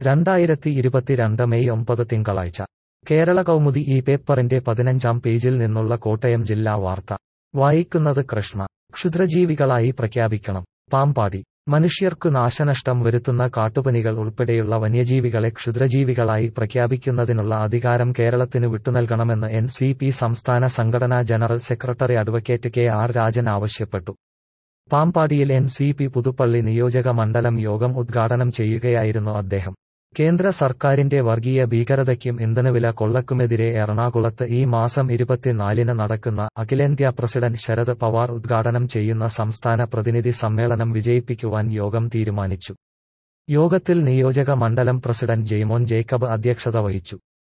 2022 May 9 തിങ്കളാഴ്ച കേരള കൗമുദി ഈ പേപ്പറിന്റെ 15-ാം പേജിൽ നിന്നുള്ള കോട്ടയം ജില്ലാ വാർത്ത വായിക്കുന്നത് കൃഷ്ണ. ക്ഷുദ്രജീവികളായി പ്രഖ്യാപിക്കണം. പാമ്പാടി. മനുഷ്യർക്കു നാശനഷ്ടം വരുത്തുന്ന കാട്ടുപനികൾ ഉൾപ്പെടെയുള്ള വന്യജീവികളെ ക്ഷുദ്രജീവികളായി പ്രഖ്യാപിക്കുന്നതിനുള്ള അധികാരം കേരളത്തിനു വിട്ടുനൽകണമെന്ന് NCP സംസ്ഥാന സംഘടനാ general secretary advocate KR Rajan ആവശ്യപ്പെട്ടു. പാമ്പാടിയിൽ NCP പുതുപ്പള്ളി നിയോജക മണ്ഡലം യോഗം ഉദ്ഘാടനം ചെയ്യുകയായിരുന്നു അദ്ദേഹം. കേന്ദ്ര സർക്കാരിന്റെ വർഗീയ ഭീകരതയ്ക്കും ഇന്ധനവില കൊള്ളക്കുമെതിരെ എറണാകുളത്ത് ഈ മാസം 24-ന് നടക്കുന്ന അഖിലേന്ത്യാ പ്രസിഡന്റ് ശരത് പവാർ ഉദ്ഘാടനം ചെയ്യുന്ന സംസ്ഥാന പ്രതിനിധി സമ്മേളനം വിജയിപ്പിക്കുവാൻ യോഗം തീരുമാനിച്ചു. യോഗത്തിൽ നിയോജക മണ്ഡലം പ്രസിഡന്റ് ജെയ്മോൻ ജേക്കബ് അധ്യക്ഷത വഹിച്ചു.